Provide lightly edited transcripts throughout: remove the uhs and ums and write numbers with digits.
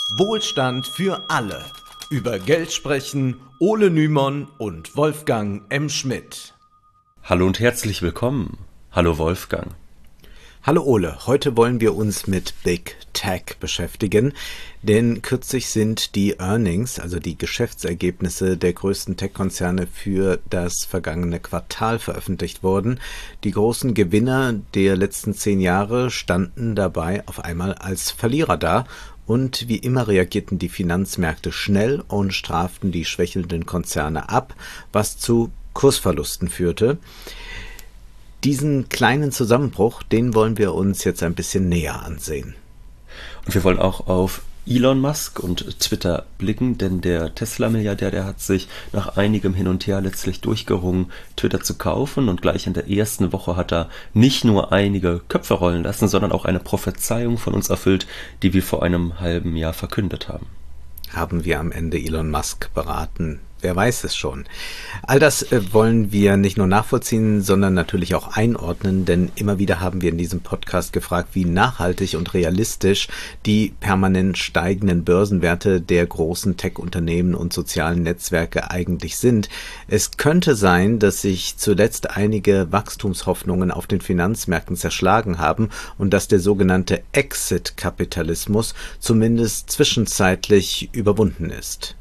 Wohlstand für alle. Über Geld sprechen Ole Nymon und Wolfgang M. Schmidt. Hallo und herzlich willkommen. Hallo Wolfgang. Hallo Ole, heute wollen wir uns mit Big Tech beschäftigen, denn kürzlich sind die Earnings, also die Geschäftsergebnisse der größten Tech-Konzerne für das vergangene Quartal veröffentlicht worden. Die großen Gewinner der letzten 10 Jahre standen dabei auf einmal als Verlierer da. Und wie immer reagierten die Finanzmärkte schnell und straften die schwächelnden Konzerne ab, was zu Kursverlusten führte. Diesen kleinen Zusammenbruch, den wollen wir uns jetzt ein bisschen näher ansehen. Und wir wollen auch auf Elon Musk und Twitter blicken, denn der Tesla-Milliardär, der hat sich nach einigem Hin und Her letztlich durchgerungen, Twitter zu kaufen, und gleich in der ersten Woche hat er nicht nur einige Köpfe rollen lassen, sondern auch eine Prophezeiung von uns erfüllt, die wir vor einem halben Jahr verkündet haben. Haben wir am Ende Elon Musk beraten? Wer weiß es schon. All das wollen wir nicht nur nachvollziehen, sondern natürlich auch einordnen, denn immer wieder haben wir in diesem Podcast gefragt, wie nachhaltig und realistisch die permanent steigenden Börsenwerte der großen Tech-Unternehmen und sozialen Netzwerke eigentlich sind. Es könnte sein, dass sich zuletzt einige Wachstumshoffnungen auf den Finanzmärkten zerschlagen haben und dass der sogenannte Exit-Kapitalismus zumindest zwischenzeitlich überwunden ist.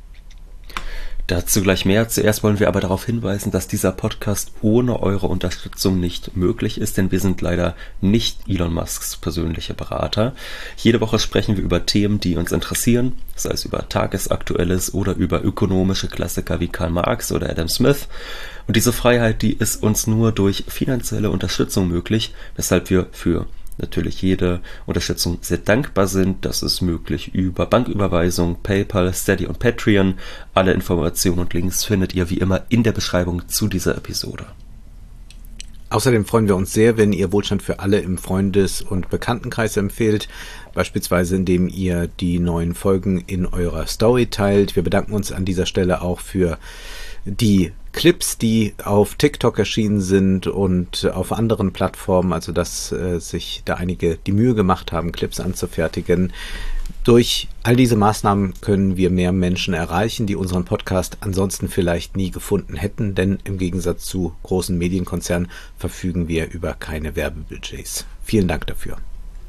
Dazu gleich mehr. Zuerst wollen wir aber darauf hinweisen, dass dieser Podcast ohne eure Unterstützung nicht möglich ist, denn wir sind leider nicht Elon Musks persönliche Berater. Jede Woche sprechen wir über Themen, die uns interessieren, sei es über Tagesaktuelles oder über ökonomische Klassiker wie Karl Marx oder Adam Smith. Und diese Freiheit, die ist uns nur durch finanzielle Unterstützung möglich, weshalb wir für natürlich jede Unterstützung sehr dankbar sind. Das ist möglich über Banküberweisung, PayPal, Steady und Patreon. Alle Informationen und Links findet ihr wie immer in der Beschreibung zu dieser Episode. Außerdem freuen wir uns sehr, wenn ihr Wohlstand für alle im Freundes- und Bekanntenkreis empfehlt, beispielsweise indem ihr die neuen Folgen in eurer Story teilt. Wir bedanken uns an dieser Stelle auch für die Clips, die auf TikTok erschienen sind und auf anderen Plattformen, also dass sich da einige die Mühe gemacht haben, Clips anzufertigen. Durch all diese Maßnahmen können wir mehr Menschen erreichen, die unseren Podcast ansonsten vielleicht nie gefunden hätten, denn im Gegensatz zu großen Medienkonzernen verfügen wir über keine Werbebudgets. Vielen Dank dafür.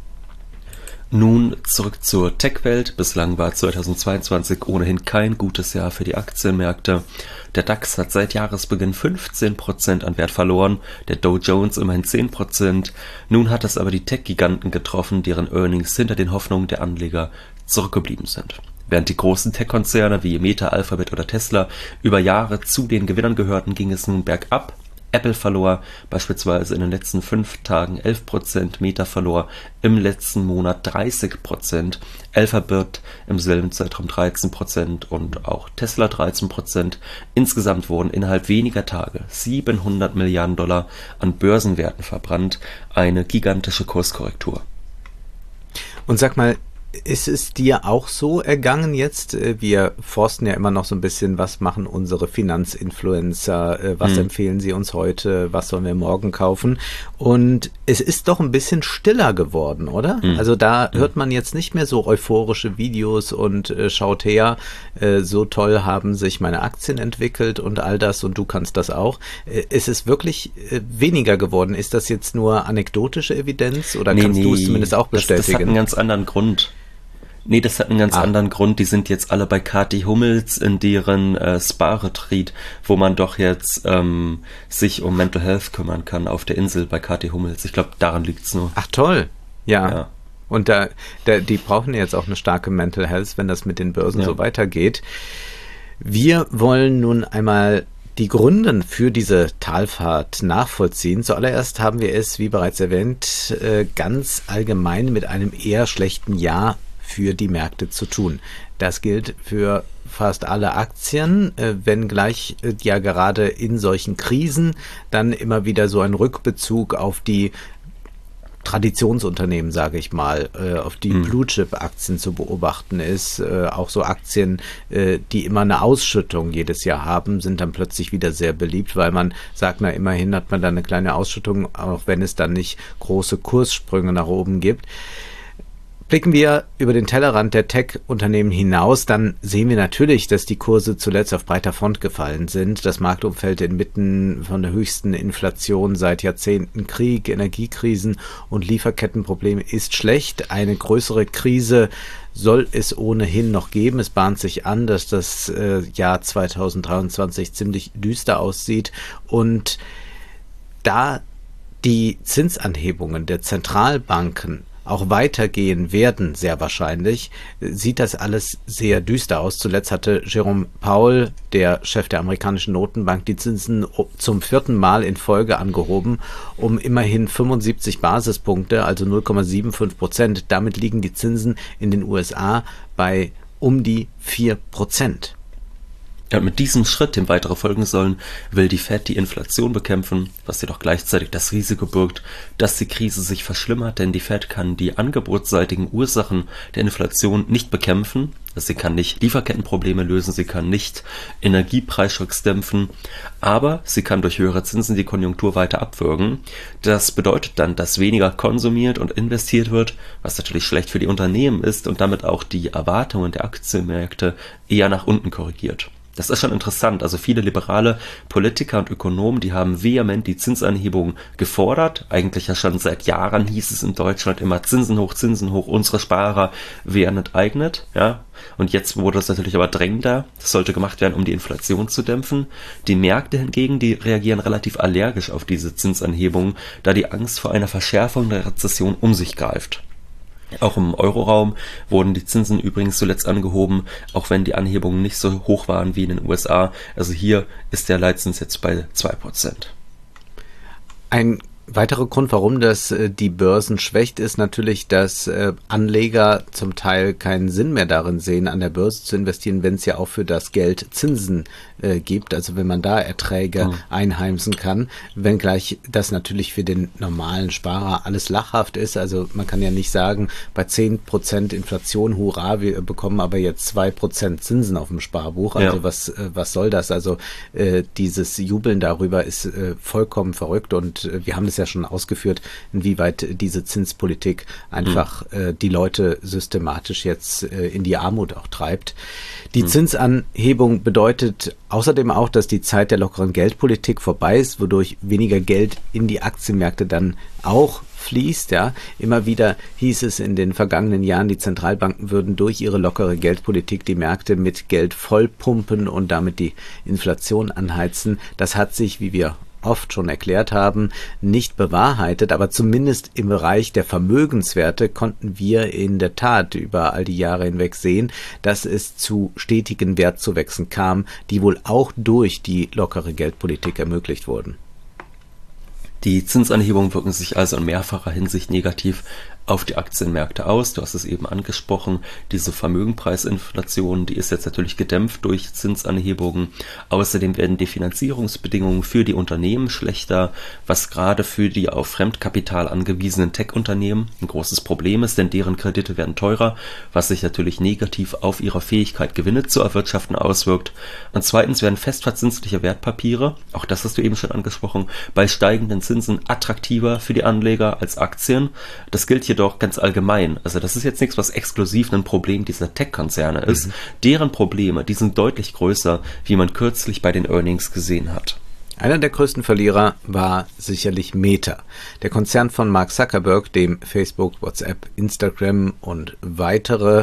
Nun zurück zur Tech-Welt. Bislang war 2022 ohnehin kein gutes Jahr für die Aktienmärkte. Der DAX hat seit Jahresbeginn 15% an Wert verloren, der Dow Jones immerhin 10%. Nun hat es aber die Tech-Giganten getroffen, deren Earnings hinter den Hoffnungen der Anleger zurückgeblieben sind. Während die großen Tech-Konzerne wie Meta, Alphabet oder Tesla über Jahre zu den Gewinnern gehörten, ging es nun bergab. Apple verlor beispielsweise in den letzten 5 Tagen 11%, Meta verlor im letzten Monat 30%, Alphabet im selben Zeitraum 13% und auch Tesla 13%. Insgesamt wurden innerhalb weniger Tage 700 Milliarden Dollar an Börsenwerten verbrannt, eine gigantische Kurskorrektur. Und sag mal, ist es dir auch so ergangen jetzt? Wir forsten ja immer noch so ein bisschen, was machen unsere Finanzinfluencer, was empfehlen sie uns heute, was sollen wir morgen kaufen? Und es ist doch ein bisschen stiller geworden, oder? Also da hört man jetzt nicht mehr so euphorische Videos und schaut her, so toll haben sich meine Aktien entwickelt und all das und du kannst das auch. Es ist wirklich weniger geworden. Ist das jetzt nur anekdotische Evidenz oder kannst du es zumindest auch bestätigen? Das hat einen ganz anderen Grund. Nee, das hat einen ganz anderen Grund. Die sind jetzt alle bei Kathi Hummels in deren Spa-Retreat, wo man doch jetzt sich um Mental Health kümmern kann auf der Insel bei Kathi Hummels. Ich glaube, daran liegt's nur. Ach toll, ja. Und die brauchen jetzt auch eine starke Mental Health, wenn das mit den Börsen so weitergeht. Wir wollen nun einmal die Gründe für diese Talfahrt nachvollziehen. Zuallererst haben wir es, wie bereits erwähnt, ganz allgemein mit einem eher schlechten Jahr für die Märkte zu tun. Das gilt für fast alle Aktien, wenngleich ja gerade in solchen Krisen dann immer wieder so ein Rückbezug auf die Traditionsunternehmen, sage ich mal, auf die Blue-Chip-Aktien zu beobachten ist. Auch so Aktien, die immer eine Ausschüttung jedes Jahr haben, sind dann plötzlich wieder sehr beliebt, weil man sagt, na immerhin hat man da eine kleine Ausschüttung, auch wenn es dann nicht große Kurssprünge nach oben gibt. Blicken wir über den Tellerrand der Tech-Unternehmen hinaus, dann sehen wir natürlich, dass die Kurse zuletzt auf breiter Front gefallen sind. Das Marktumfeld inmitten von der höchsten Inflation seit Jahrzehnten, Krieg, Energiekrisen und Lieferkettenprobleme ist schlecht. Eine größere Krise soll es ohnehin noch geben. Es bahnt sich an, dass das Jahr 2023 ziemlich düster aussieht. Und da die Zinsanhebungen der Zentralbanken auch weitergehen werden, sehr wahrscheinlich, sieht das alles sehr düster aus. Zuletzt hatte Jerome Powell, der Chef der amerikanischen Notenbank, die Zinsen zum 4. Mal in Folge angehoben, um immerhin 75 Basispunkte, also 0,75%. Damit liegen die Zinsen in den USA bei um die 4%. Ja, und mit diesem Schritt, dem weitere folgen sollen, will die Fed die Inflation bekämpfen, was jedoch gleichzeitig das Risiko birgt, dass die Krise sich verschlimmert, denn die Fed kann die angebotsseitigen Ursachen der Inflation nicht bekämpfen. Sie kann nicht Lieferkettenprobleme lösen, sie kann nicht Energiepreisschocks dämpfen, aber sie kann durch höhere Zinsen die Konjunktur weiter abwürgen. Das bedeutet dann, dass weniger konsumiert und investiert wird, was natürlich schlecht für die Unternehmen ist und damit auch die Erwartungen der Aktienmärkte eher nach unten korrigiert. Das ist schon interessant. Also viele liberale Politiker und Ökonomen, die haben vehement die Zinsanhebung gefordert. Eigentlich ja schon seit Jahren hieß es in Deutschland immer Zinsen hoch, unsere Sparer werden enteignet. Ja. Und jetzt wurde es natürlich aber drängender. Das sollte gemacht werden, um die Inflation zu dämpfen. Die Märkte hingegen, die reagieren relativ allergisch auf diese Zinsanhebungen, da die Angst vor einer Verschärfung der Rezession um sich greift. Auch im Euroraum wurden die Zinsen übrigens zuletzt angehoben, auch wenn die Anhebungen nicht so hoch waren wie in den USA. Also hier ist der Leitzins jetzt bei 2%. Ein weiterer Grund, warum das die Börsen schwächt, ist natürlich, dass Anleger zum Teil keinen Sinn mehr darin sehen, an der Börse zu investieren, wenn es ja auch für das Geld Zinsen gibt, also wenn man da Erträge einheimsen kann, wenngleich das natürlich für den normalen Sparer alles lachhaft ist. Also man kann ja nicht sagen, bei 10% Inflation, hurra, wir bekommen aber jetzt 2% Zinsen auf dem Sparbuch. Also was soll das? Also dieses Jubeln darüber ist vollkommen verrückt und wir haben das ja schon ausgeführt, inwieweit diese Zinspolitik einfach die Leute systematisch jetzt in die Armut auch treibt. Die Zinsanhebung bedeutet außerdem auch, dass die Zeit der lockeren Geldpolitik vorbei ist, wodurch weniger Geld in die Aktienmärkte dann auch fließt. Ja. Immer wieder hieß es in den vergangenen Jahren, die Zentralbanken würden durch ihre lockere Geldpolitik die Märkte mit Geld vollpumpen und damit die Inflation anheizen. Das hat sich, wie wir oft schon erklärt haben, nicht bewahrheitet, aber zumindest im Bereich der Vermögenswerte konnten wir in der Tat über all die Jahre hinweg sehen, dass es zu stetigen Wertzuwächsen kam, die wohl auch durch die lockere Geldpolitik ermöglicht wurden. Die Zinsanhebungen wirken sich also in mehrfacher Hinsicht negativ auf die Aktienmärkte aus. Du hast es eben angesprochen, diese Vermögenpreisinflation, die ist jetzt natürlich gedämpft durch Zinsanhebungen. Außerdem werden die Finanzierungsbedingungen für die Unternehmen schlechter, was gerade für die auf Fremdkapital angewiesenen Tech-Unternehmen ein großes Problem ist, denn deren Kredite werden teurer, was sich natürlich negativ auf ihre Fähigkeit, Gewinne zu erwirtschaften, auswirkt. Und zweitens werden festverzinsliche Wertpapiere, auch das hast du eben schon angesprochen, bei steigenden Zinsen attraktiver für die Anleger als Aktien. Das gilt jedoch ganz allgemein. Also das ist jetzt nichts, was exklusiv ein Problem dieser Tech-Konzerne ist. Deren Probleme, die sind deutlich größer, wie man kürzlich bei den Earnings gesehen hat. Einer der größten Verlierer war sicherlich Meta, der Konzern von Mark Zuckerberg, dem Facebook, WhatsApp, Instagram und weitere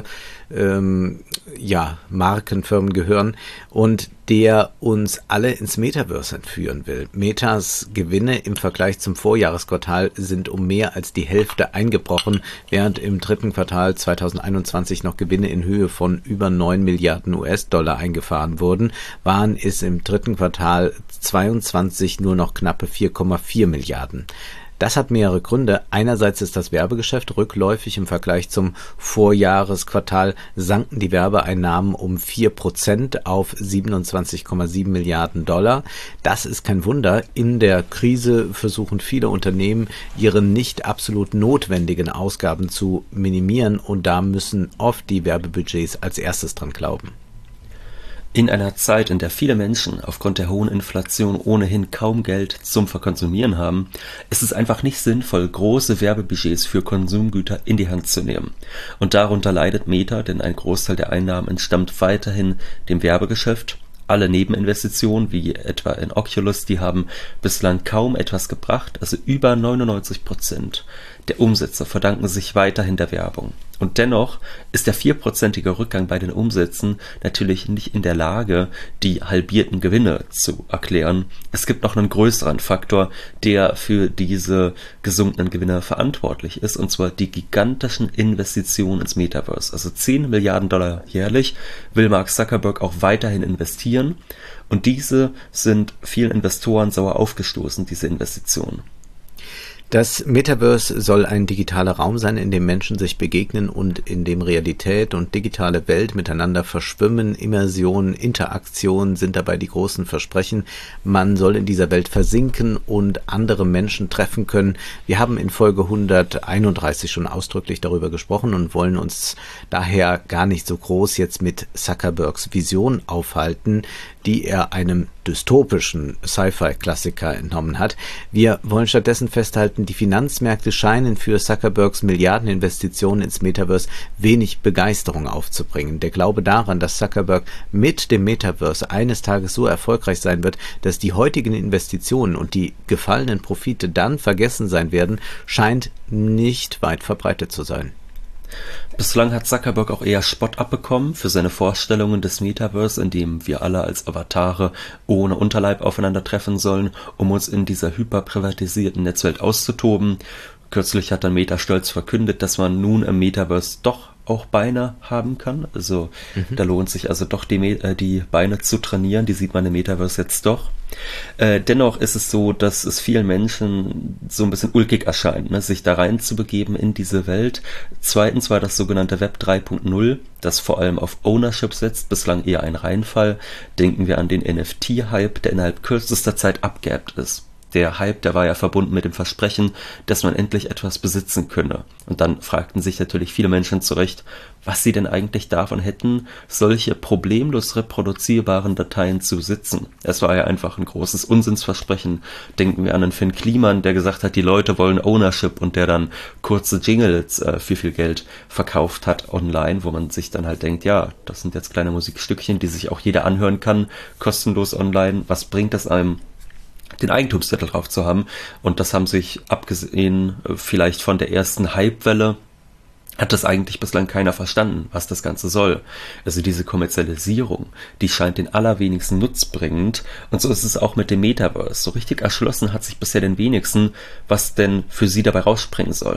Markenfirmen gehören und der uns alle ins Metaverse entführen will. Metas Gewinne im Vergleich zum Vorjahresquartal sind um mehr als die Hälfte eingebrochen, während im dritten Quartal 2021 noch Gewinne in Höhe von über 9 Milliarden US-Dollar eingefahren wurden, waren es im dritten Quartal 22 nur noch knappe 4,4 Milliarden. Das hat mehrere Gründe. Einerseits ist das Werbegeschäft rückläufig. Im Vergleich zum Vorjahresquartal sanken die Werbeeinnahmen um 4% auf 27,7 Milliarden Dollar. Das ist kein Wunder. In der Krise versuchen viele Unternehmen, ihre nicht absolut notwendigen Ausgaben zu minimieren und da müssen oft die Werbebudgets als erstes dran glauben. In einer Zeit, in der viele Menschen aufgrund der hohen Inflation ohnehin kaum Geld zum Verkonsumieren haben, ist es einfach nicht sinnvoll, große Werbebudgets für Konsumgüter in die Hand zu nehmen. Und darunter leidet Meta, denn ein Großteil der Einnahmen entstammt weiterhin dem Werbegeschäft. Alle Nebeninvestitionen, wie etwa in Oculus, die haben bislang kaum etwas gebracht, also über 99% der Umsätze verdanken sich weiterhin der Werbung. Und dennoch ist der 4%ige Rückgang bei den Umsätzen natürlich nicht in der Lage, die halbierten Gewinne zu erklären. Es gibt noch einen größeren Faktor, der für diese gesunkenen Gewinne verantwortlich ist, und zwar die gigantischen Investitionen ins Metaverse. Also 10 Milliarden Dollar jährlich will Mark Zuckerberg auch weiterhin investieren, und diese sind vielen Investoren sauer aufgestoßen, diese Investitionen. Das Metaverse soll ein digitaler Raum sein, in dem Menschen sich begegnen und in dem Realität und digitale Welt miteinander verschwimmen. Immersion, Interaktion sind dabei die großen Versprechen. Man soll in dieser Welt versinken und andere Menschen treffen können. Wir haben in Folge 131 schon ausdrücklich darüber gesprochen und wollen uns daher gar nicht so groß jetzt mit Zuckerbergs Vision aufhalten, die er einem dystopischen Sci-Fi-Klassiker entnommen hat. Wir wollen stattdessen festhalten, die Finanzmärkte scheinen für Zuckerbergs Milliardeninvestitionen ins Metaverse wenig Begeisterung aufzubringen. Der Glaube daran, dass Zuckerberg mit dem Metaverse eines Tages so erfolgreich sein wird, dass die heutigen Investitionen und die gefallenen Profite dann vergessen sein werden, scheint nicht weit verbreitet zu sein. Bislang hat Zuckerberg auch eher Spott abbekommen für seine Vorstellungen des Metaverse, in dem wir alle als Avatare ohne Unterleib aufeinandertreffen sollen, um uns in dieser hyperprivatisierten Netzwelt auszutoben. Kürzlich hat dann Meta stolz verkündet, dass man nun im Metaverse doch auch Beine haben kann. Also da lohnt sich also doch die Beine zu trainieren. Die sieht man im Metaverse jetzt doch. Dennoch ist es so, dass es vielen Menschen so ein bisschen ulkig erscheint, ne, sich da rein zu begeben in diese Welt. Zweitens war das sogenannte Web 3.0, das vor allem auf Ownership setzt, bislang eher ein Reinfall. Denken wir an den NFT-Hype, der innerhalb kürzester Zeit abgeebbt ist. Der Hype, der war ja verbunden mit dem Versprechen, dass man endlich etwas besitzen könne. Und dann fragten sich natürlich viele Menschen zu Recht, was sie denn eigentlich davon hätten, solche problemlos reproduzierbaren Dateien zu besitzen. Es war ja einfach ein großes Unsinnsversprechen. Denken wir an den Finn Kliman, der gesagt hat, die Leute wollen Ownership, und der dann kurze Jingles für viel Geld verkauft hat online, wo man sich dann halt denkt, ja, das sind jetzt kleine Musikstückchen, die sich auch jeder anhören kann, kostenlos online. Was bringt es einem, den Eigentumstitel drauf zu haben? Und das haben sich, abgesehen vielleicht von der ersten Hypewelle, hat das eigentlich bislang keiner verstanden, was das Ganze soll. Also diese Kommerzialisierung, die scheint den allerwenigsten nutzbringend, und so ist es auch mit dem Metaverse. So richtig erschlossen hat sich bisher den wenigsten, was denn für sie dabei rausspringen soll.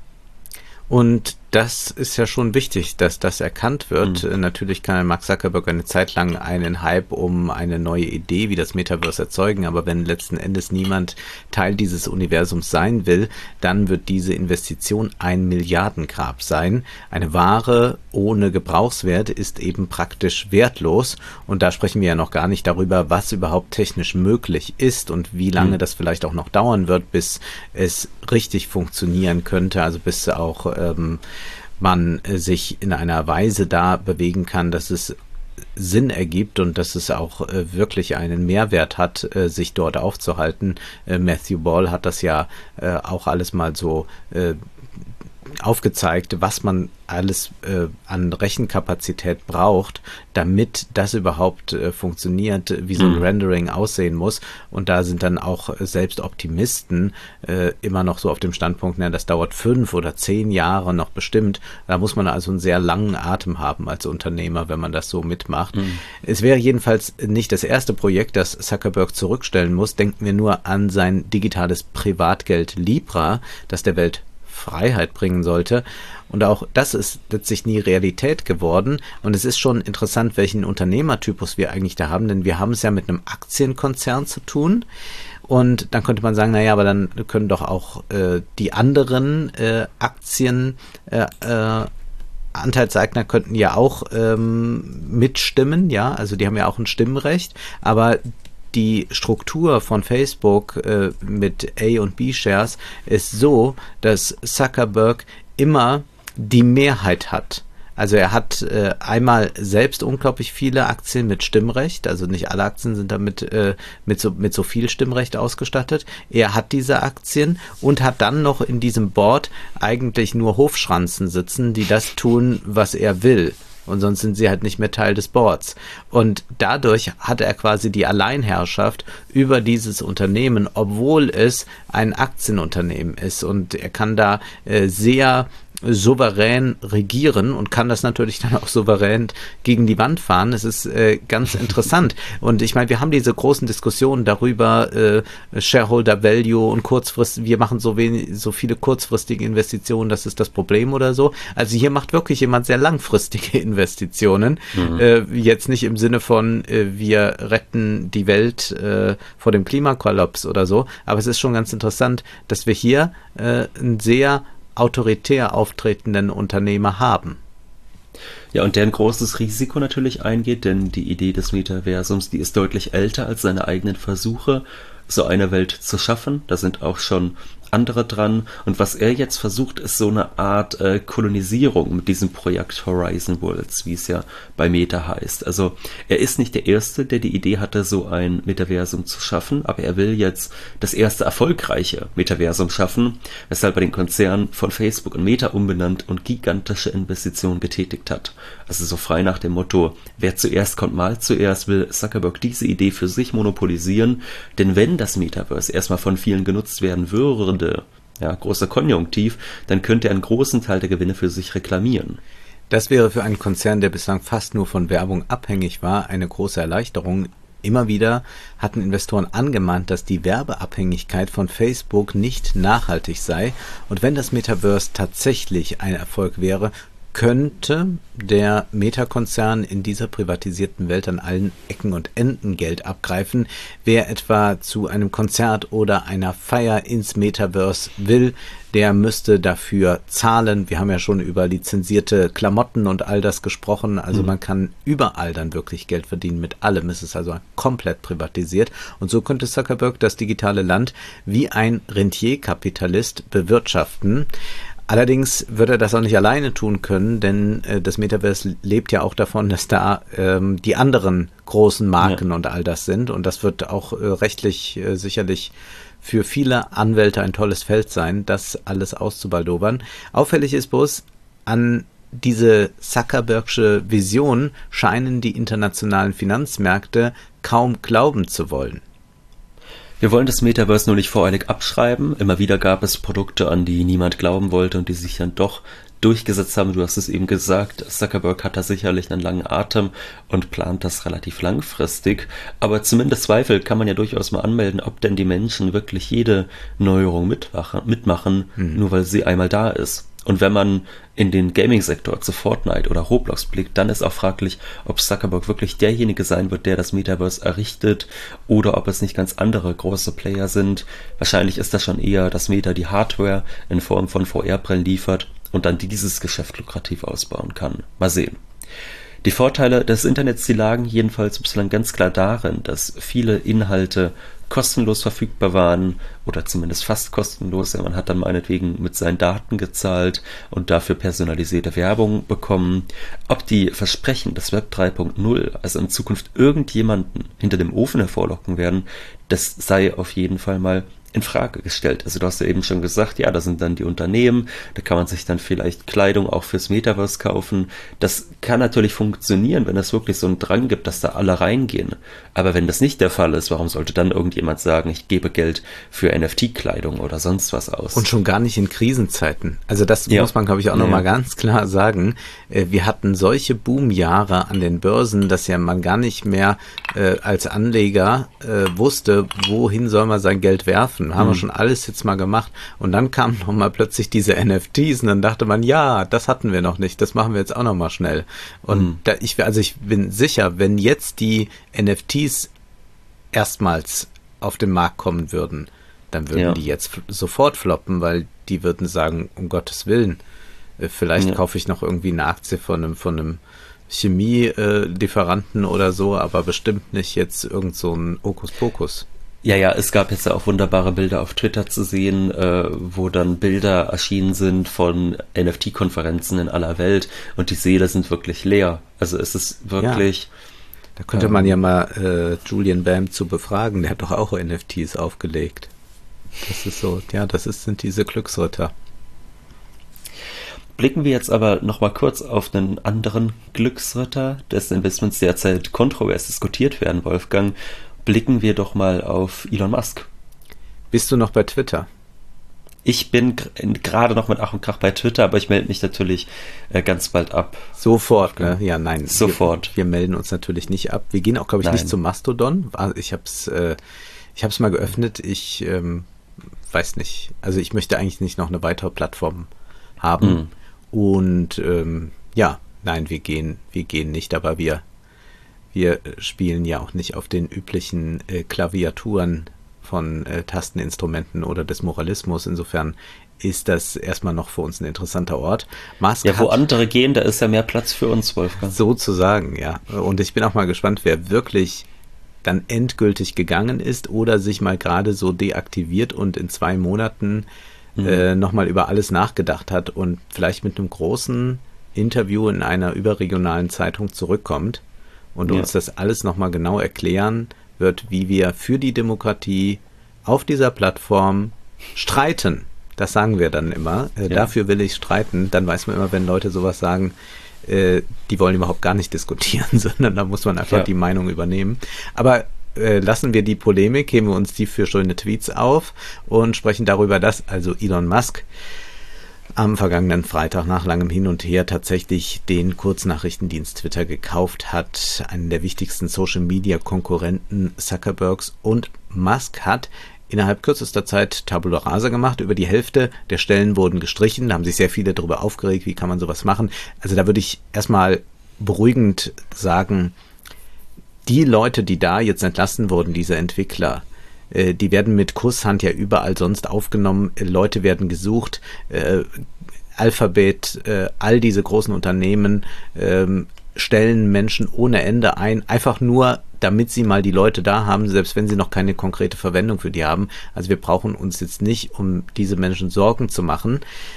Und das ist ja schon wichtig, dass das erkannt wird. Natürlich kann Mark Zuckerberg eine Zeit lang einen Hype um eine neue Idee wie das Metaverse erzeugen, aber wenn letzten Endes niemand Teil dieses Universums sein will, dann wird diese Investition ein Milliardengrab sein. Eine Ware ohne Gebrauchswert ist eben praktisch wertlos, und da sprechen wir ja noch gar nicht darüber, was überhaupt technisch möglich ist und wie lange das vielleicht auch noch dauern wird, bis es richtig funktionieren könnte, also bis auch man sich in einer Weise da bewegen kann, dass es Sinn ergibt und dass es auch wirklich einen Mehrwert hat, sich dort aufzuhalten. Matthew Ball hat das ja auch alles mal so aufgezeigt, was man alles an Rechenkapazität braucht, damit das überhaupt funktioniert, wie so ein Rendering aussehen muss. Und da sind dann auch selbst Optimisten immer noch so auf dem Standpunkt, das dauert 5 oder 10 Jahre noch bestimmt. Da muss man also einen sehr langen Atem haben als Unternehmer, wenn man das so mitmacht. Es wäre jedenfalls nicht das erste Projekt, das Zuckerberg zurückstellen muss. Denken wir nur an sein digitales Privatgeld Libra, das der Welt Freiheit bringen sollte. Und auch das ist letztlich nie Realität geworden. Und es ist schon interessant, welchen Unternehmertypus wir eigentlich da haben, denn wir haben es ja mit einem Aktienkonzern zu tun. Und dann könnte man sagen, naja, aber dann können doch auch die anderen Anteilseigner könnten ja auch mitstimmen, ja, also die haben ja auch ein Stimmrecht, aber die Struktur von Facebook mit A- und B-Shares ist so, dass Zuckerberg immer die Mehrheit hat. Also er hat einmal selbst unglaublich viele Aktien mit Stimmrecht, also nicht alle Aktien sind damit mit so viel Stimmrecht ausgestattet. Er hat diese Aktien und hat dann noch in diesem Board eigentlich nur Hofschranzen sitzen, die das tun, was er will. Und sonst sind sie halt nicht mehr Teil des Boards. Und dadurch hat er quasi die Alleinherrschaft über dieses Unternehmen, obwohl es ein Aktienunternehmen ist. Und er kann da sehr souverän regieren und kann das natürlich dann auch souverän gegen die Wand fahren. Es ist ganz interessant. Und ich meine, wir haben diese großen Diskussionen darüber, Shareholder Value und kurzfristig, wir machen so viele kurzfristige Investitionen, das ist das Problem oder so. Also hier macht wirklich jemand sehr langfristige Investitionen. Jetzt nicht im Sinne von, wir retten die Welt vor dem Klimakollaps oder so, aber es ist schon ganz interessant, dass wir hier ein sehr autoritär auftretenden Unternehmer haben. Ja, und der ein großes Risiko natürlich eingeht, denn die Idee des Metaversums, die ist deutlich älter als seine eigenen Versuche, so eine Welt zu schaffen. Da sind auch schon andere dran. Und was er jetzt versucht, ist so eine Art Kolonisierung mit diesem Projekt Horizon Worlds, wie es ja bei Meta heißt. Also er ist nicht der Erste, der die Idee hatte, so ein Metaversum zu schaffen, aber er will jetzt das erste erfolgreiche Metaversum schaffen, weshalb er den Konzern von Facebook und Meta umbenannt und gigantische Investitionen getätigt hat. Also so frei nach dem Motto, wer zuerst kommt, mal zuerst, will Zuckerberg diese Idee für sich monopolisieren, denn wenn das Metaverse erstmal von vielen genutzt werden würde, ja, großer Konjunktiv, dann könnte er einen großen Teil der Gewinne für sich reklamieren. Das wäre für einen Konzern, der bislang fast nur von Werbung abhängig war, eine große Erleichterung. Immer wieder hatten Investoren angemahnt, dass die Werbeabhängigkeit von Facebook nicht nachhaltig sei. Und wenn das Metaverse tatsächlich ein Erfolg wäre, könnte der Meta-Konzern in dieser privatisierten Welt an allen Ecken und Enden Geld abgreifen. Wer etwa zu einem Konzert oder einer Feier ins Metaverse will, der müsste dafür zahlen. Wir haben ja schon über lizenzierte Klamotten und all das gesprochen. Also man kann überall dann wirklich Geld verdienen mit allem. Es ist also komplett privatisiert. Und so könnte Zuckerberg das digitale Land wie ein Rentierkapitalist bewirtschaften. Allerdings wird er das auch nicht alleine tun können, denn das Metaverse lebt ja auch davon, dass da die anderen großen Marken und all das sind. Und das wird auch rechtlich sicherlich für viele Anwälte ein tolles Feld sein, das alles auszubaldowern. Auffällig ist bloß, an diese Zuckerbergsche Vision scheinen die internationalen Finanzmärkte kaum glauben zu wollen. Wir wollen das Metaverse nur nicht voreilig abschreiben. Immer wieder gab es Produkte, an die niemand glauben wollte und die sich dann doch durchgesetzt haben. Du hast es eben gesagt, Zuckerberg hat da sicherlich einen langen Atem und plant das relativ langfristig. Aber zumindest Zweifel kann man ja durchaus mal anmelden, ob denn die Menschen wirklich jede Neuerung mitmachen, nur weil sie einmal da ist. Und wenn man in den Gaming-Sektor zu Fortnite oder Roblox blickt, dann ist auch fraglich, ob Zuckerberg wirklich derjenige sein wird, der das Metaverse errichtet oder ob es nicht ganz andere große Player sind. Wahrscheinlich ist das schon eher, dass Meta die Hardware in Form von VR-Brillen liefert und dann dieses Geschäft lukrativ ausbauen kann. Mal sehen. Die Vorteile des Internets, die lagen jedenfalls bislang ganz klar darin, dass viele Inhalte kostenlos verfügbar waren oder zumindest fast kostenlos. Ja, man hat dann meinetwegen mit seinen Daten gezahlt und dafür personalisierte Werbung bekommen. Ob die Versprechen des Web 3.0 also in Zukunft irgendjemanden hinter dem Ofen hervorlocken werden, das sei auf jeden Fall mal in Frage gestellt. Also du hast ja eben schon gesagt, ja, da sind dann die Unternehmen, da kann man sich dann vielleicht Kleidung auch fürs Metaverse kaufen. Das kann natürlich funktionieren, wenn es wirklich so einen Drang gibt, dass da alle reingehen. Aber wenn das nicht der Fall ist, warum sollte dann irgendjemand sagen, ich gebe Geld für NFT-Kleidung oder sonst was aus? Und schon gar nicht in Krisenzeiten. Also das muss man, glaube ich, auch nochmal ganz klar sagen. Wir hatten solche Boomjahre an den Börsen, dass ja man gar nicht mehr als Anleger wusste, wohin soll man sein Geld werfen. Haben wir schon alles jetzt mal gemacht. Und dann kamen nochmal plötzlich diese NFTs und dann dachte man, ja, das hatten wir noch nicht, das machen wir jetzt auch nochmal schnell. Und ich bin sicher, wenn jetzt die NFTs erstmals auf den Markt kommen würden, dann würden die jetzt sofort floppen, weil die würden sagen, um Gottes Willen, vielleicht kaufe ich noch irgendwie eine Aktie von einem Chemielieferanten oder so, aber bestimmt nicht jetzt irgend so ein Hokuspokus. Ja, ja, es gab jetzt auch wunderbare Bilder auf Twitter zu sehen, wo dann Bilder erschienen sind von NFT-Konferenzen in aller Welt und die Säle sind wirklich leer. Also es ist wirklich... Ja. Da könnte man ja mal Julian Bam zu befragen, der hat doch auch NFTs aufgelegt. Das ist so, ja, sind diese Glücksritter. Blicken wir jetzt aber nochmal kurz auf einen anderen Glücksritter, dessen Investments derzeit kontrovers diskutiert werden, Wolfgang. Blicken wir doch mal auf Elon Musk. Bist du noch bei Twitter? Ich bin gerade noch mit Ach und Krach bei Twitter, aber ich melde mich natürlich ganz bald ab. Sofort, ne? Ja, nein. Sofort. Wir melden uns natürlich nicht ab. Wir gehen auch, glaube ich, nicht zum Mastodon. Ich hab's mal geöffnet. Ich weiß nicht. Also ich möchte eigentlich nicht noch eine weitere Plattform haben. Und nein, wir gehen nicht, aber wir spielen ja auch nicht auf den üblichen Klaviaturen von Tasteninstrumenten oder des Moralismus. Insofern ist das erstmal noch für uns ein interessanter Ort. Musk ja, wo andere gehen, da ist ja mehr Platz für uns, Wolfgang. Sozusagen, ja. Und ich bin auch mal gespannt, wer wirklich dann endgültig gegangen ist oder sich mal gerade so deaktiviert und in 2 Monaten nochmal über alles nachgedacht hat und vielleicht mit einem großen Interview in einer überregionalen Zeitung zurückkommt und uns das alles nochmal genau erklären wird, wie wir für die Demokratie auf dieser Plattform streiten. Das sagen wir dann immer. Dafür will ich streiten. Dann weiß man immer, wenn Leute sowas sagen, die wollen überhaupt gar nicht diskutieren, sondern da muss man einfach die Meinung übernehmen. Aber lassen wir die Polemik, heben wir uns die für schöne Tweets auf und sprechen darüber, dass also Elon Musk am vergangenen Freitag nach langem Hin und Her tatsächlich den Kurznachrichtendienst Twitter gekauft hat, einen der wichtigsten Social-Media-Konkurrenten Zuckerbergs, und Musk hat innerhalb kürzester Zeit Tabula Rasa gemacht. Über die Hälfte der Stellen wurden gestrichen, da haben sich sehr viele darüber aufgeregt, wie kann man sowas machen. Also da würde ich erstmal beruhigend sagen, die Leute, die da jetzt entlassen wurden, diese Entwickler, die werden mit Kusshand ja überall sonst aufgenommen. Leute werden gesucht. Alphabet, all diese großen Unternehmen stellen Menschen ohne Ende ein, einfach nur, damit sie mal die Leute da haben, selbst wenn sie noch keine konkrete Verwendung für die haben. Also wir brauchen uns jetzt nicht um diese Menschen Sorgen zu machen.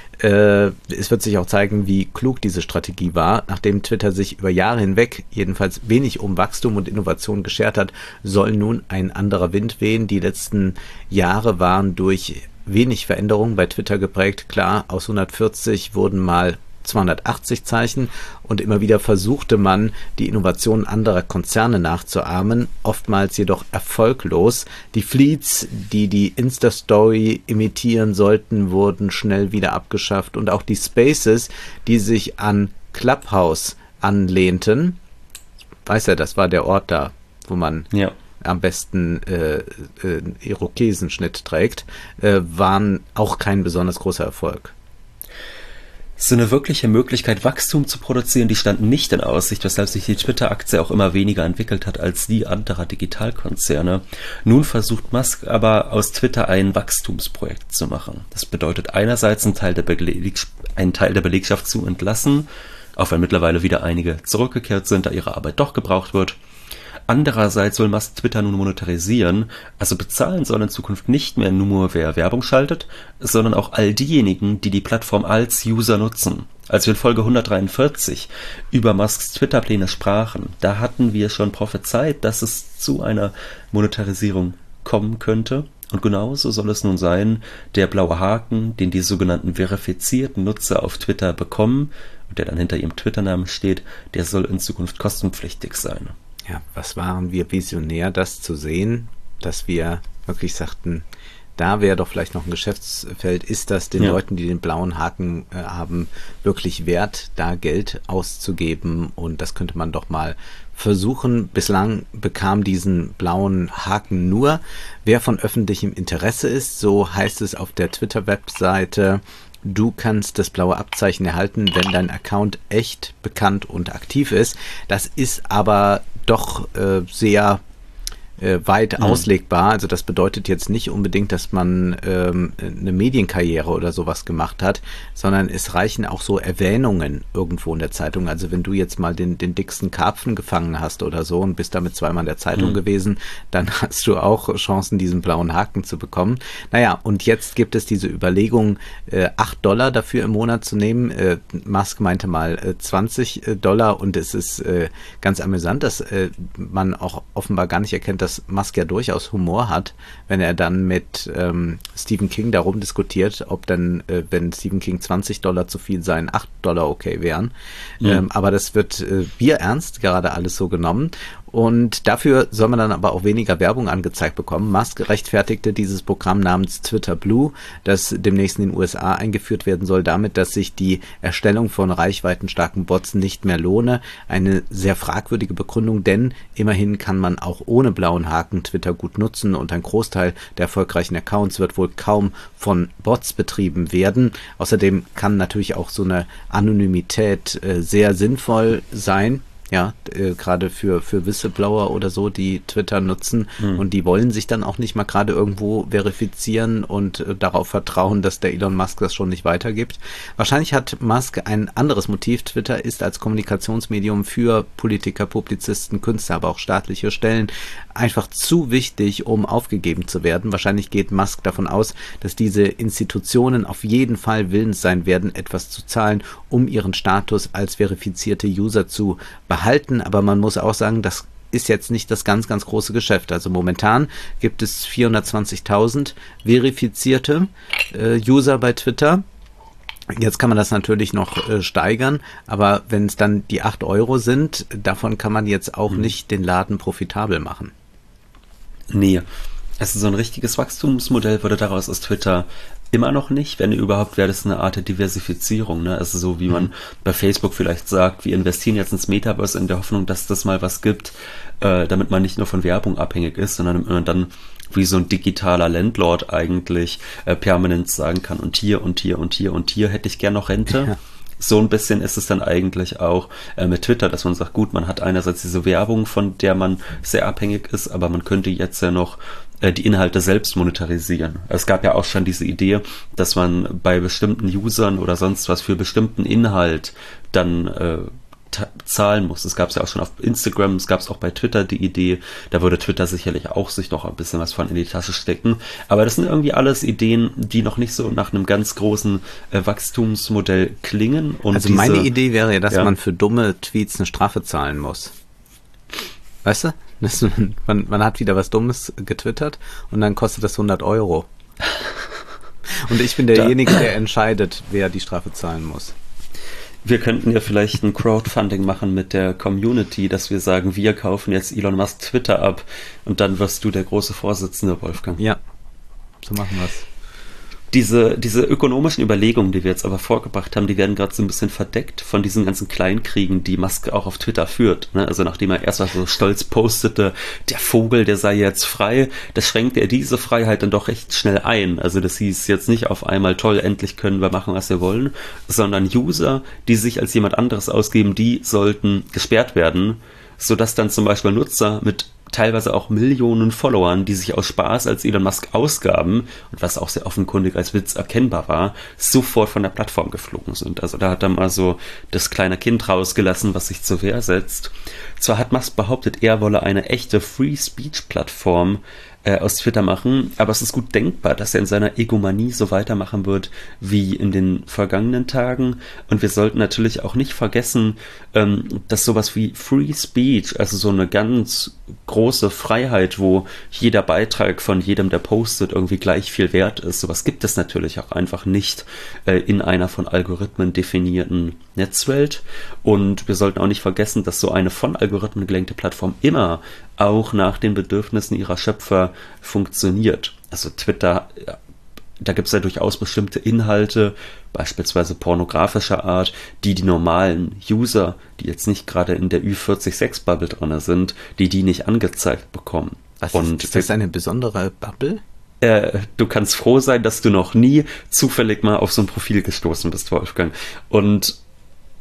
Es wird sich auch zeigen, wie klug diese Strategie war. Nachdem Twitter sich über Jahre hinweg jedenfalls wenig um Wachstum und Innovation geschert hat, soll nun ein anderer Wind wehen. Die letzten Jahre waren durch wenig Veränderungen bei Twitter geprägt. Klar, aus 140 wurden mal 280 Zeichen und immer wieder versuchte man, die Innovationen anderer Konzerne nachzuahmen, oftmals jedoch erfolglos. Die Fleets, die Insta-Story imitieren sollten, wurden schnell wieder abgeschafft, und auch die Spaces, die sich an Clubhouse anlehnten, weiß ja, das war der Ort da, wo man am besten Irokesenschnitt trägt, waren auch kein besonders großer Erfolg. So eine wirkliche Möglichkeit, Wachstum zu produzieren, die stand nicht in Aussicht, weshalb sich die Twitter-Aktie auch immer weniger entwickelt hat als die anderer Digitalkonzerne. Nun versucht Musk aber aus Twitter ein Wachstumsprojekt zu machen. Das bedeutet einerseits einen Teil der Belegschaft zu entlassen, auch wenn mittlerweile wieder einige zurückgekehrt sind, da ihre Arbeit doch gebraucht wird. Andererseits soll Musk Twitter nun monetarisieren, also bezahlen soll in Zukunft nicht mehr nur wer Werbung schaltet, sondern auch all diejenigen, die die Plattform als User nutzen. Als wir in Folge 143 über Musks Twitter-Pläne sprachen, da hatten wir schon prophezeit, dass es zu einer Monetarisierung kommen könnte. Und genauso soll es nun sein, der blaue Haken, den die sogenannten verifizierten Nutzer auf Twitter bekommen und der dann hinter ihrem Twitter-Namen steht, der soll in Zukunft kostenpflichtig sein. Ja, was waren wir visionär, das zu sehen, dass wir wirklich sagten, da wäre doch vielleicht noch ein Geschäftsfeld. Ist das den Leuten, die den blauen Haken haben, wirklich wert, da Geld auszugeben? Und das könnte man doch mal versuchen. Bislang bekam diesen blauen Haken nur, wer von öffentlichem Interesse ist. So heißt es auf der Twitter-Webseite. Du kannst das blaue Abzeichen erhalten, wenn dein Account echt, bekannt und aktiv ist. Das ist aber doch sehr weit auslegbar. Also das bedeutet jetzt nicht unbedingt, dass man eine Medienkarriere oder sowas gemacht hat, sondern es reichen auch so Erwähnungen irgendwo in der Zeitung. Also wenn du jetzt mal den dicksten Karpfen gefangen hast oder so und bist damit zweimal in der Zeitung gewesen, dann hast du auch Chancen, diesen blauen Haken zu bekommen. Naja, und jetzt gibt es diese Überlegung, $8 dafür im Monat zu nehmen. Musk meinte mal $20 und es ist ganz amüsant, dass man auch offenbar gar nicht erkennt, dass Musk ja durchaus Humor hat, wenn er dann mit Stephen King darum diskutiert, ob dann, wenn Stephen King $20 zu viel seien, $8 okay wären. Aber das wird bierernst gerade alles so genommen. Und dafür soll man dann aber auch weniger Werbung angezeigt bekommen. Musk rechtfertigte dieses Programm namens Twitter Blue, das demnächst in den USA eingeführt werden soll, damit, dass sich die Erstellung von reichweitenstarken Bots nicht mehr lohne. Eine sehr fragwürdige Begründung, denn immerhin kann man auch ohne blauen Haken Twitter gut nutzen und ein Großteil der erfolgreichen Accounts wird wohl kaum von Bots betrieben werden. Außerdem kann natürlich auch so eine Anonymität sehr sinnvoll sein. Ja, gerade für Whistleblower oder so, die Twitter nutzen und die wollen sich dann auch nicht mal gerade irgendwo verifizieren und darauf vertrauen, dass der Elon Musk das schon nicht weitergibt. Wahrscheinlich hat Musk ein anderes Motiv. Twitter ist als Kommunikationsmedium für Politiker, Publizisten, Künstler, aber auch staatliche Stellen einfach zu wichtig, um aufgegeben zu werden. Wahrscheinlich geht Musk davon aus, dass diese Institutionen auf jeden Fall willens sein werden, etwas zu zahlen, um ihren Status als verifizierte User zu behalten. Aber man muss auch sagen, das ist jetzt nicht das ganz, ganz große Geschäft. Also momentan gibt es 420.000 verifizierte User bei Twitter. Jetzt kann man das natürlich noch steigern, aber wenn es dann die €8 sind, davon kann man jetzt auch nicht den Laden profitabel machen. Nee, also so ein richtiges Wachstumsmodell wurde daraus aus Twitter immer noch nicht. Wenn überhaupt, wäre das eine Art der Diversifizierung, ne? Also so wie man bei Facebook vielleicht sagt, wir investieren jetzt ins Metaverse in der Hoffnung, dass das mal was gibt, damit man nicht nur von Werbung abhängig ist, sondern damit man dann wie so ein digitaler Landlord eigentlich permanent sagen kann, und hier und hier und hier und hier hätte ich gern noch Rente. Ja. So ein bisschen ist es dann eigentlich auch mit Twitter, dass man sagt, gut, man hat einerseits diese Werbung, von der man sehr abhängig ist, aber man könnte jetzt ja noch die Inhalte selbst monetarisieren. Es gab ja auch schon diese Idee, dass man bei bestimmten Usern oder sonst was für bestimmten Inhalt dann zahlen muss. Das gab es ja auch schon auf Instagram, es gab es auch bei Twitter die Idee, da würde Twitter sicherlich auch sich noch ein bisschen was von in die Tasche stecken, aber das sind irgendwie alles Ideen, die noch nicht so nach einem ganz großen Wachstumsmodell klingen. Und also meine Idee wäre ja, dass man für dumme Tweets eine Strafe zahlen muss. Weißt du? Man hat wieder was Dummes getwittert und dann kostet das 100 €. Und ich bin derjenige, der entscheidet, wer die Strafe zahlen muss. Wir könnten ja vielleicht ein Crowdfunding machen mit der Community, dass wir sagen, wir kaufen jetzt Elon Musk Twitter ab und dann wirst du der große Vorsitzende, Wolfgang. Ja, so machen wir es. Diese ökonomischen Überlegungen, die wir jetzt aber vorgebracht haben, die werden gerade so ein bisschen verdeckt von diesen ganzen Kleinkriegen, die Musk auch auf Twitter führt. Ne? Also nachdem er erst mal so stolz postete, der Vogel, der sei jetzt frei, das schränkte er diese Freiheit dann doch recht schnell ein. Also das hieß jetzt nicht auf einmal, toll, endlich können wir machen, was wir wollen, sondern User, die sich als jemand anderes ausgeben, die sollten gesperrt werden, sodass dann zum Beispiel Nutzer mit teilweise auch Millionen Followern, die sich aus Spaß als Elon Musk ausgaben und was auch sehr offenkundig als Witz erkennbar war, sofort von der Plattform geflogen sind. Also da hat er mal so das kleine Kind rausgelassen, was sich zur Wehr setzt. Zwar hat Musk behauptet, er wolle eine echte Free-Speech-Plattform aus Twitter machen, aber es ist gut denkbar, dass er in seiner Egomanie so weitermachen wird wie in den vergangenen Tagen. Und wir sollten natürlich auch nicht vergessen, dass sowas wie Free Speech, also so eine ganz große Freiheit, wo jeder Beitrag von jedem, der postet, irgendwie gleich viel wert ist, sowas gibt es natürlich auch einfach nicht in einer von Algorithmen definierten Netzwelt. Und wir sollten auch nicht vergessen, dass so eine von Algorithmen gelenkte Plattform immer auch nach den Bedürfnissen ihrer Schöpfer funktioniert. Also Twitter, da gibt es ja durchaus bestimmte Inhalte, beispielsweise pornografischer Art, die normalen User, die jetzt nicht gerade in der Ü46-Bubble drin sind, die nicht angezeigt bekommen. Ist das eine besondere Bubble? Du kannst froh sein, dass du noch nie zufällig mal auf so ein Profil gestoßen bist, Wolfgang. Und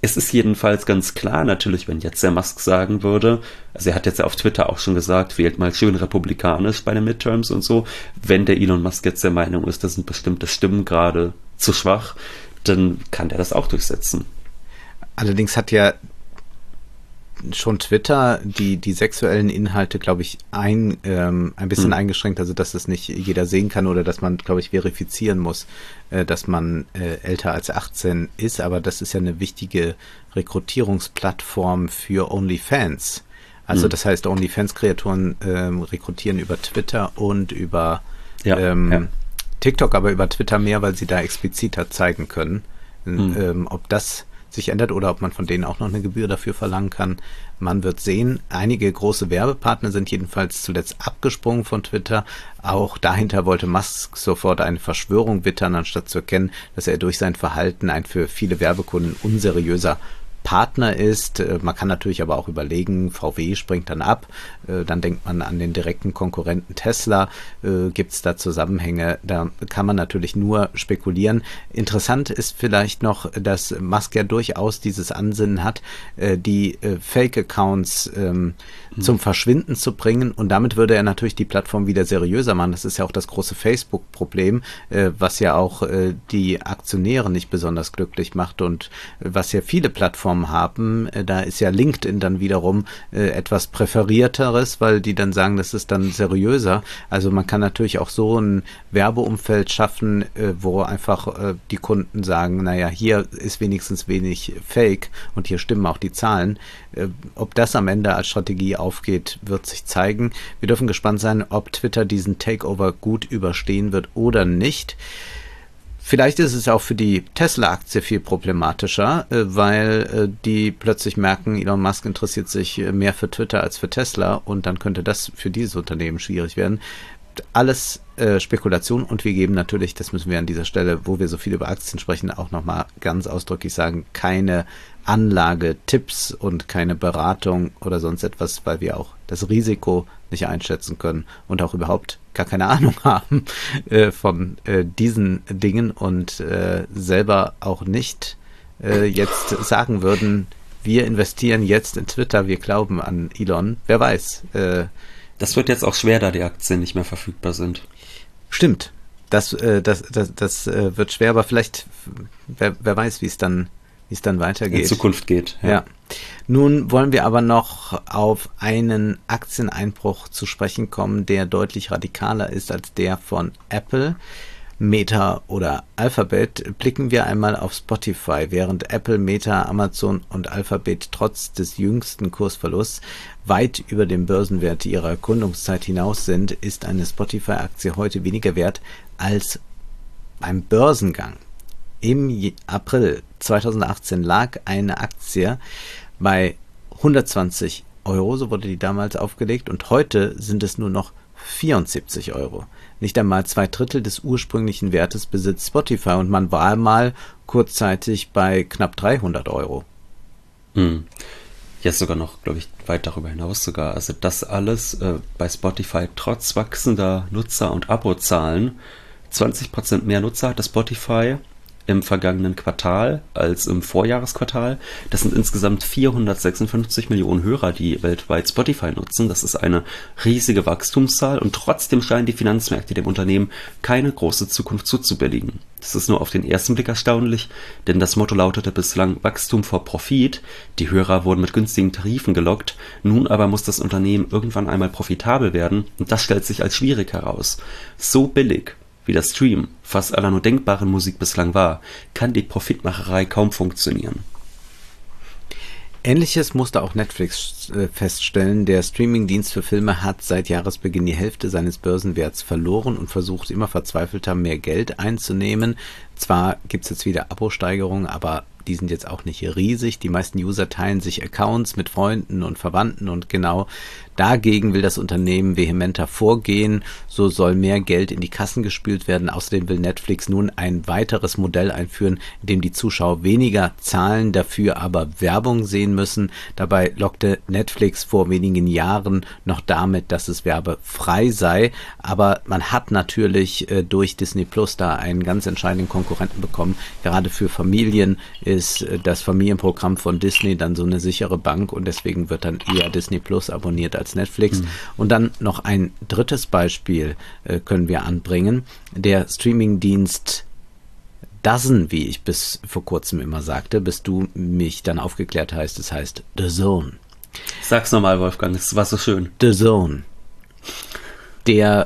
Es ist jedenfalls ganz klar natürlich, wenn jetzt der Musk sagen würde, also er hat jetzt ja auf Twitter auch schon gesagt, wählt mal schön republikanisch bei den Midterms und so, wenn der Elon Musk jetzt der Meinung ist, das sind bestimmte Stimmen gerade zu schwach, dann kann der das auch durchsetzen. Allerdings hat ja schon Twitter die sexuellen Inhalte, glaube ich, ein bisschen eingeschränkt, also dass es nicht jeder sehen kann oder dass man, glaube ich, verifizieren muss, dass man älter als 18 ist, aber das ist ja eine wichtige Rekrutierungsplattform für OnlyFans. Also das heißt, OnlyFans-Kreatoren rekrutieren über Twitter und über TikTok, aber über Twitter mehr, weil sie da expliziter zeigen können. Ob das sich ändert oder ob man von denen auch noch eine Gebühr dafür verlangen kann. Man wird sehen. Einige große Werbepartner sind jedenfalls zuletzt abgesprungen von Twitter. Auch dahinter wollte Musk sofort eine Verschwörung wittern, anstatt zu erkennen, dass er durch sein Verhalten ein für viele Werbekunden unseriöser Partner ist. Man kann natürlich aber auch überlegen, VW springt dann ab, dann denkt man an den direkten Konkurrenten Tesla, gibt es da Zusammenhänge, da kann man natürlich nur spekulieren. Interessant ist vielleicht noch, dass Musk ja durchaus dieses Ansinnen hat, die Fake-Accounts zum Verschwinden zu bringen, und damit würde er natürlich die Plattform wieder seriöser machen. Das ist ja auch das große Facebook-Problem, was ja auch die Aktionäre nicht besonders glücklich macht und was ja viele Plattformen haben. Da ist ja LinkedIn dann wiederum etwas präferierteres, weil die dann sagen, das ist dann seriöser. Also man kann natürlich auch so ein Werbeumfeld schaffen, wo einfach die Kunden sagen, naja, hier ist wenigstens wenig Fake und hier stimmen auch die Zahlen. Ob das am Ende als Strategie aufgeht, wird sich zeigen. Wir dürfen gespannt sein, ob Twitter diesen Takeover gut überstehen wird oder nicht. Vielleicht ist es auch für die Tesla-Aktie viel problematischer, weil die plötzlich merken, Elon Musk interessiert sich mehr für Twitter als für Tesla, und dann könnte das für dieses Unternehmen schwierig werden. Alles Spekulation, und wir geben natürlich, das müssen wir an dieser Stelle, wo wir so viel über Aktien sprechen, auch nochmal ganz ausdrücklich sagen, keine Anlagetipps und keine Beratung oder sonst etwas, weil wir auch das Risiko nicht einschätzen können und auch überhaupt gar keine Ahnung haben von diesen Dingen und selber auch nicht jetzt sagen würden, wir investieren jetzt in Twitter, wir glauben an Elon, wer weiß. Das wird jetzt auch schwer, da die Aktien nicht mehr verfügbar sind. Stimmt, das wird schwer, aber vielleicht, wer weiß, wie es dann weitergeht. In Zukunft geht. Ja. Nun wollen wir aber noch auf einen Aktieneinbruch zu sprechen kommen, der deutlich radikaler ist als der von Apple, Meta oder Alphabet. Blicken wir einmal auf Spotify. Während Apple, Meta, Amazon und Alphabet trotz des jüngsten Kursverlusts weit über dem Börsenwert ihrer Gründungszeit hinaus sind, ist eine Spotify-Aktie heute weniger wert als beim Börsengang. Im April 2018 lag eine Aktie bei 120 Euro, so wurde die damals aufgelegt, und heute sind es nur noch 74 Euro. Nicht einmal 2/3 des ursprünglichen Wertes besitzt Spotify, und man war mal kurzzeitig bei knapp 300 Euro. Jetzt sogar noch, glaube ich, weit darüber hinaus sogar. Also das alles bei Spotify trotz wachsender Nutzer- und Abozahlen. 20% mehr Nutzer hatte Spotify im vergangenen Quartal als im Vorjahresquartal. Das sind insgesamt 456 Millionen Hörer, die weltweit Spotify nutzen. Das ist eine riesige Wachstumszahl, und trotzdem scheinen die Finanzmärkte dem Unternehmen keine große Zukunft zuzubilligen. Das ist nur auf den ersten Blick erstaunlich, denn das Motto lautete bislang Wachstum vor Profit. Die Hörer wurden mit günstigen Tarifen gelockt. Nun aber muss das Unternehmen irgendwann einmal profitabel werden, und das stellt sich als schwierig heraus. So billig wie der Stream fast aller nur denkbaren Musik bislang war, kann die Profitmacherei kaum funktionieren. Ähnliches musste auch Netflix feststellen. Der Streamingdienst für Filme hat seit Jahresbeginn die Hälfte seines Börsenwerts verloren und versucht immer verzweifelter mehr Geld einzunehmen. Zwar gibt es jetzt wieder Abo-Steigerungen, aber die sind jetzt auch nicht riesig. Die meisten User teilen sich Accounts mit Freunden und Verwandten, und genau dagegen will das Unternehmen vehementer vorgehen. So soll mehr Geld in die Kassen gespült werden. Außerdem will Netflix nun ein weiteres Modell einführen, in dem die Zuschauer weniger zahlen, dafür aber Werbung sehen müssen. Dabei lockte Netflix vor wenigen Jahren noch damit, dass es werbefrei sei. Aber man hat natürlich durch Disney Plus da einen ganz entscheidenden Konkurrenten bekommen, gerade für Familien, ist das Familienprogramm von Disney dann so eine sichere Bank und deswegen wird dann eher Disney Plus abonniert als Netflix. Und dann noch ein drittes Beispiel können wir anbringen. Der Streamingdienst DAZN, wie ich bis vor kurzem immer sagte, bis du mich dann aufgeklärt hast, es heißt The Zone. Sag's nochmal, Wolfgang, es war so schön. The Zone. Der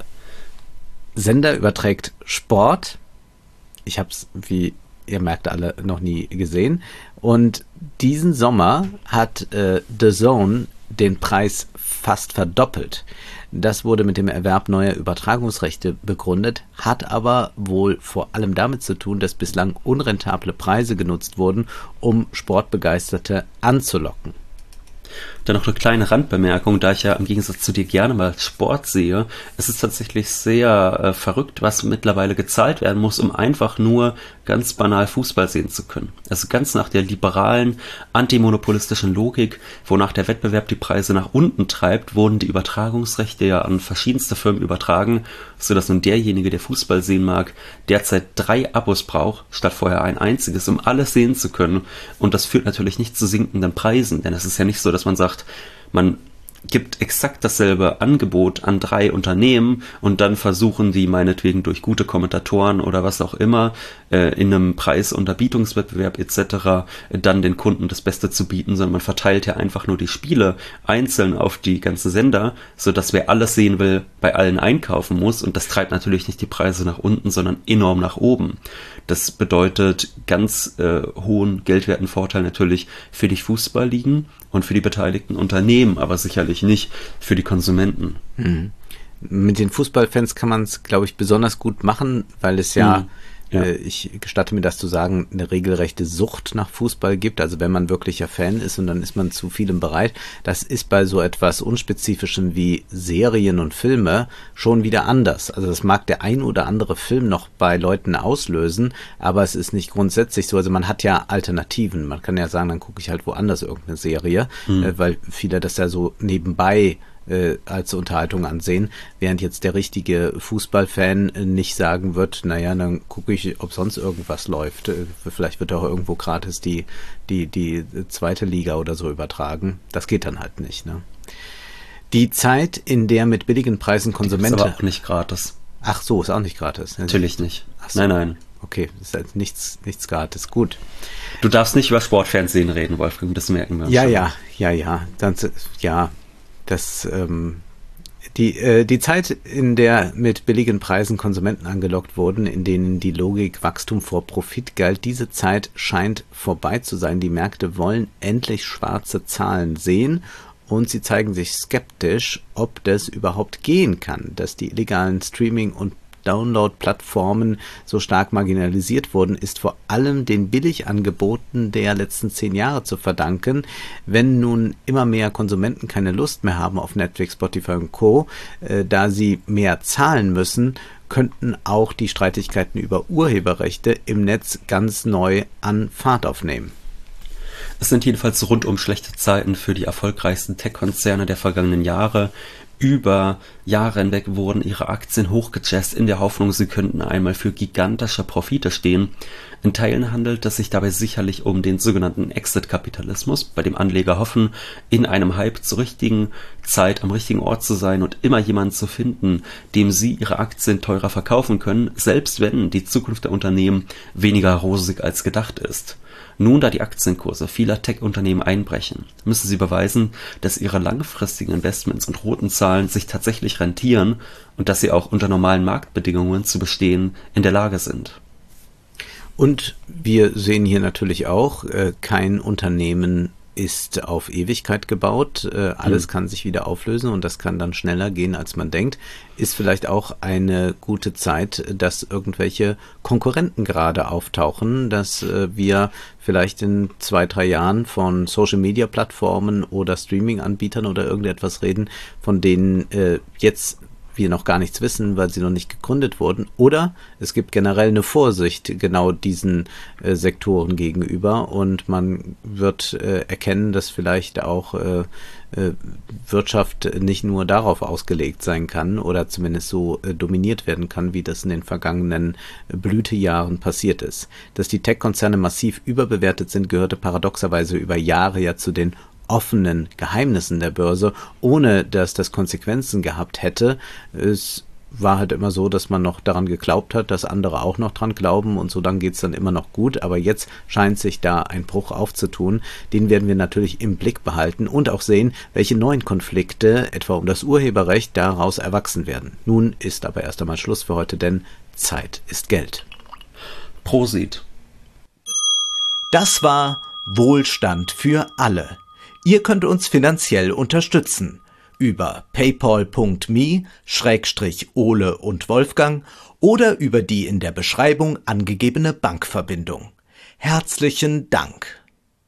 Sender überträgt Sport. Ich habe es, wie ihr merkt, alle noch nie gesehen. Und diesen Sommer hat The Zone den Preis fast verdoppelt. Das wurde mit dem Erwerb neuer Übertragungsrechte begründet, hat aber wohl vor allem damit zu tun, dass bislang unrentable Preise genutzt wurden, um Sportbegeisterte anzulocken. Dann noch eine kleine Randbemerkung, da ich ja im Gegensatz zu dir gerne mal Sport sehe. Es ist tatsächlich sehr verrückt, was mittlerweile gezahlt werden muss, um einfach nur ganz banal Fußball sehen zu können. Also ganz nach der liberalen, antimonopolistischen Logik, wonach der Wettbewerb die Preise nach unten treibt, wurden die Übertragungsrechte ja an verschiedenste Firmen übertragen, sodass nun derjenige, der Fußball sehen mag, derzeit 3 Abos braucht, statt vorher ein einziges, um alles sehen zu können. Und das führt natürlich nicht zu sinkenden Preisen, denn es ist ja nicht so, dass man sagt, man gibt exakt dasselbe Angebot an 3 Unternehmen und dann versuchen die meinetwegen durch gute Kommentatoren oder was auch immer in einem Preisunterbietungswettbewerb etc. dann den Kunden das Beste zu bieten, sondern man verteilt ja einfach nur die Spiele einzeln auf die ganzen Sender, sodass wer alles sehen will, bei allen einkaufen muss und das treibt natürlich nicht die Preise nach unten, sondern enorm nach oben. Das bedeutet ganz hohen geldwerten Vorteil natürlich für die Fußballligen und für die beteiligten Unternehmen, aber sicherlich nicht für die Konsumenten. Mit den Fußballfans kann man es, glaube ich, besonders gut machen, weil es ja, ich gestatte mir das zu sagen, eine regelrechte Sucht nach Fußball gibt. Also wenn man wirklicher Fan ist und dann ist man zu vielem bereit. Das ist bei so etwas Unspezifischem wie Serien und Filme schon wieder anders. Also das mag der ein oder andere Film noch bei Leuten auslösen, aber es ist nicht grundsätzlich so. Also man hat ja Alternativen. Man kann ja sagen, dann gucke ich halt woanders irgendeine Serie, weil viele das ja so nebenbei als Unterhaltung ansehen, während jetzt der richtige Fußballfan nicht sagen wird, naja, dann gucke ich, ob sonst irgendwas läuft. Vielleicht wird auch irgendwo gratis die zweite Liga oder so übertragen. Das geht dann halt nicht, ne? Die Zeit, in der mit billigen Preisen Konsumenten... Ist aber auch nicht gratis. Ach so, ist auch nicht gratis. Natürlich nicht. Ach so. Nein. Okay, ist halt nichts gratis. Gut. Du darfst nicht über Sportfernsehen reden, Wolfgang, das merken wir uns schon. Die Zeit, in der mit billigen Preisen Konsumenten angelockt wurden, in denen die Logik Wachstum vor Profit galt, diese Zeit scheint vorbei zu sein. Die Märkte wollen endlich schwarze Zahlen sehen und sie zeigen sich skeptisch, ob das überhaupt gehen kann, dass die illegalen Streaming- und Download-Plattformen so stark marginalisiert wurden, ist vor allem den Billigangeboten der letzten 10 Jahre zu verdanken. Wenn nun immer mehr Konsumenten keine Lust mehr haben auf Netflix, Spotify und Co., da sie mehr zahlen müssen, könnten auch die Streitigkeiten über Urheberrechte im Netz ganz neu an Fahrt aufnehmen. Es sind jedenfalls rundum schlechte Zeiten für die erfolgreichsten Tech-Konzerne der vergangenen Jahre. Über Jahre hinweg wurden ihre Aktien hochgejazzt in der Hoffnung, sie könnten einmal für gigantische Profite stehen. In Teilen handelt es sich dabei sicherlich um den sogenannten Exit-Kapitalismus, bei dem Anleger hoffen, in einem Hype zur richtigen Zeit am richtigen Ort zu sein und immer jemanden zu finden, dem sie ihre Aktien teurer verkaufen können, selbst wenn die Zukunft der Unternehmen weniger rosig als gedacht ist. Nun, da die Aktienkurse vieler Tech-Unternehmen einbrechen, müssen sie beweisen, dass ihre langfristigen Investments und roten Zahlen sich tatsächlich rentieren und dass sie auch unter normalen Marktbedingungen zu bestehen in der Lage sind. Und wir sehen hier natürlich auch, kein Unternehmen ist auf Ewigkeit gebaut. Alles kann sich wieder auflösen und das kann dann schneller gehen, als man denkt. Ist vielleicht auch eine gute Zeit, dass irgendwelche Konkurrenten gerade auftauchen, dass wir vielleicht in 2-3 Jahren von Social-Media-Plattformen oder Streaming-Anbietern oder irgendetwas reden, von denen jetzt wir noch gar nichts wissen, weil sie noch nicht gegründet wurden, oder es gibt generell eine Vorsicht genau diesen Sektoren gegenüber und man wird erkennen, dass vielleicht auch Wirtschaft nicht nur darauf ausgelegt sein kann oder zumindest so dominiert werden kann, wie das in den vergangenen Blütejahren passiert ist. Dass die Tech-Konzerne massiv überbewertet sind, gehörte paradoxerweise über Jahre ja zu den offenen Geheimnissen der Börse, ohne dass das Konsequenzen gehabt hätte. Es war halt immer so, dass man noch daran geglaubt hat, dass andere auch noch dran glauben und so dann geht's dann immer noch gut, aber jetzt scheint sich da ein Bruch aufzutun. Den werden wir natürlich im Blick behalten und auch sehen, welche neuen Konflikte, etwa um das Urheberrecht, daraus erwachsen werden. Nun ist aber erst einmal Schluss für heute, denn Zeit ist Geld. Prosit. Das war Wohlstand für alle. Ihr könnt uns finanziell unterstützen über paypal.me/Ole und Wolfgang oder über die in der Beschreibung angegebene Bankverbindung. Herzlichen Dank!